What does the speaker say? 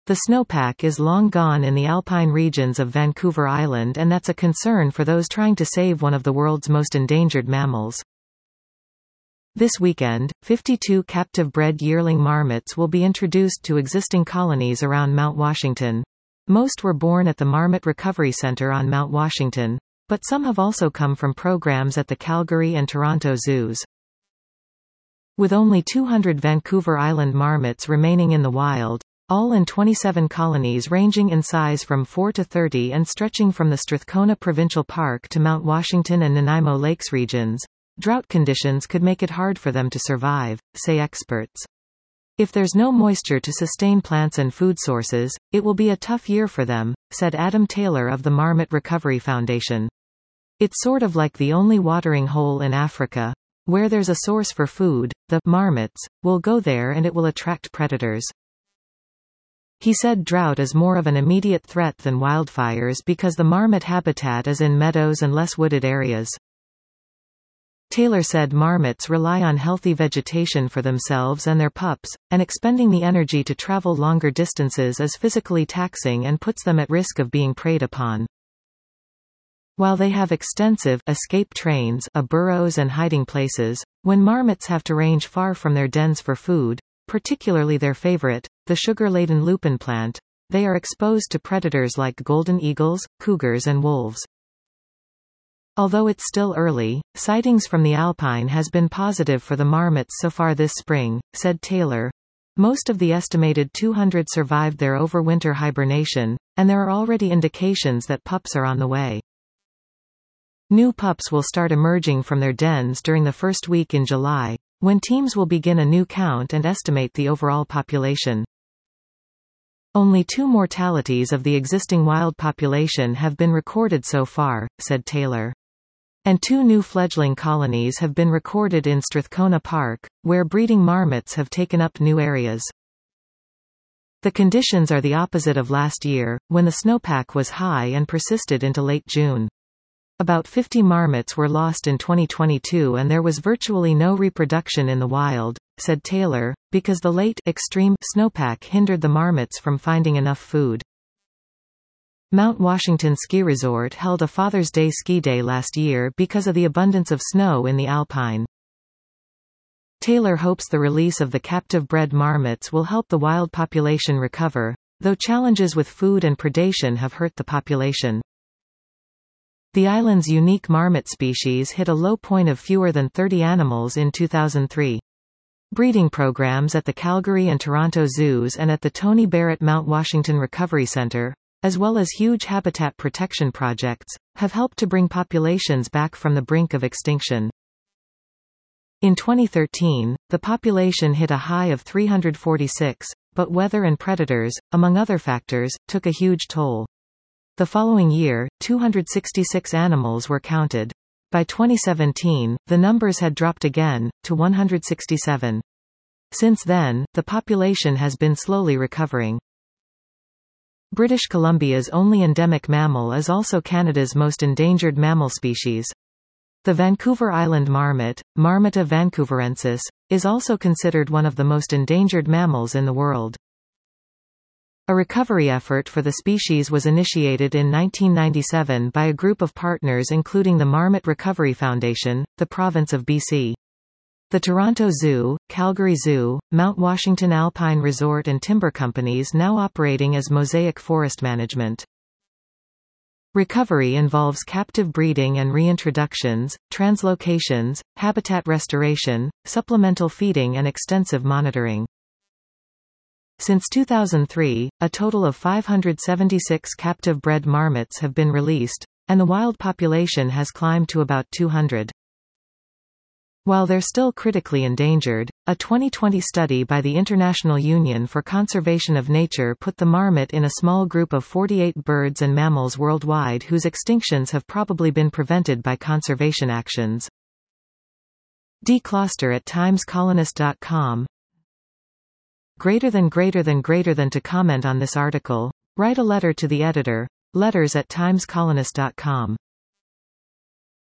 The snowpack is long gone in the alpine regions of Vancouver Island, and that's a concern for those trying to save one of the world's most endangered mammals. This weekend, 52 captive-bred yearling marmots will be introduced to existing colonies around Mount Washington. Most were born at the Marmot Recovery Center on Mount Washington, but some have also come from programs at the Calgary and Toronto zoos. With only 200 Vancouver Island marmots remaining in the wild, all in 27 colonies ranging in size from 4 to 30 and stretching from the Strathcona Provincial Park to Mount Washington and Nanaimo Lakes regions, drought conditions could make it hard for them to survive, say experts. If there's no moisture to sustain plants and food sources, it will be a tough year for them, said Adam Taylor of the Marmot Recovery Foundation. It's sort of like the only watering hole in Africa. Where there's a source for food, the marmots will go there and it will attract predators. He said drought is more of an immediate threat than wildfires because the marmot habitat is in meadows and less wooded areas. Taylor said marmots rely on healthy vegetation for themselves and their pups, and expending the energy to travel longer distances is physically taxing and puts them at risk of being preyed upon. While they have extensive escape trains, burrows and hiding places, when marmots have to range far from their dens for food, particularly their favorite, the sugar-laden lupin plant, they are exposed to predators like golden eagles, cougars and wolves. Although it's still early, sightings from the Alpine has been positive for the marmots so far this spring, said Taylor. Most of the estimated 200 survived their overwinter hibernation, and there are already indications that pups are on the way. New pups will start emerging from their dens during the first week in July, when teams will begin a new count and estimate the overall population. Only 2 mortalities of the existing wild population have been recorded so far, said Taylor. And 2 new fledgling colonies have been recorded in Strathcona Park, where breeding marmots have taken up new areas. The conditions are the opposite of last year, when the snowpack was high and persisted into late June. About 50 marmots were lost in 2022 and there was virtually no reproduction in the wild, said Taylor, because the late, extreme snowpack hindered the marmots from finding enough food. Mount Washington Ski Resort held a Father's Day ski day last year because of the abundance of snow in the Alpine. Taylor hopes the release of the captive-bred marmots will help the wild population recover, though challenges with food and predation have hurt the population. The island's unique marmot species hit a low point of fewer than 30 animals in 2003. Breeding programs at the Calgary and Toronto zoos and at the Tony Barrett Mount Washington Recovery Center, as well as huge habitat protection projects, have helped to bring populations back from the brink of extinction. In 2013, the population hit a high of 346, but weather and predators, among other factors, took a huge toll. The following year, 266 animals were counted. By 2017, the numbers had dropped again, to 167. Since then, the population has been slowly recovering. British Columbia's only endemic mammal is also Canada's most endangered mammal species. The Vancouver Island marmot, Marmota vancouverensis, is also considered one of the most endangered mammals in the world. A recovery effort for the species was initiated in 1997 by a group of partners including the Marmot Recovery Foundation, the province of BC. The Toronto Zoo, Calgary Zoo, Mount Washington Alpine Resort and timber companies now operating as Mosaic Forest Management. Recovery involves captive breeding and reintroductions, translocations, habitat restoration, supplemental feeding and extensive monitoring. Since 2003, a total of 576 captive-bred marmots have been released, and the wild population has climbed to about 200. While they're still critically endangered, a 2020 study by the International Union for Conservation of Nature put the marmot in a small group of 48 birds and mammals worldwide whose extinctions have probably been prevented by conservation actions. dcloster@timescolonist.com. Greater than to comment on this article, write a letter to the editor, letters@timescolonist.com.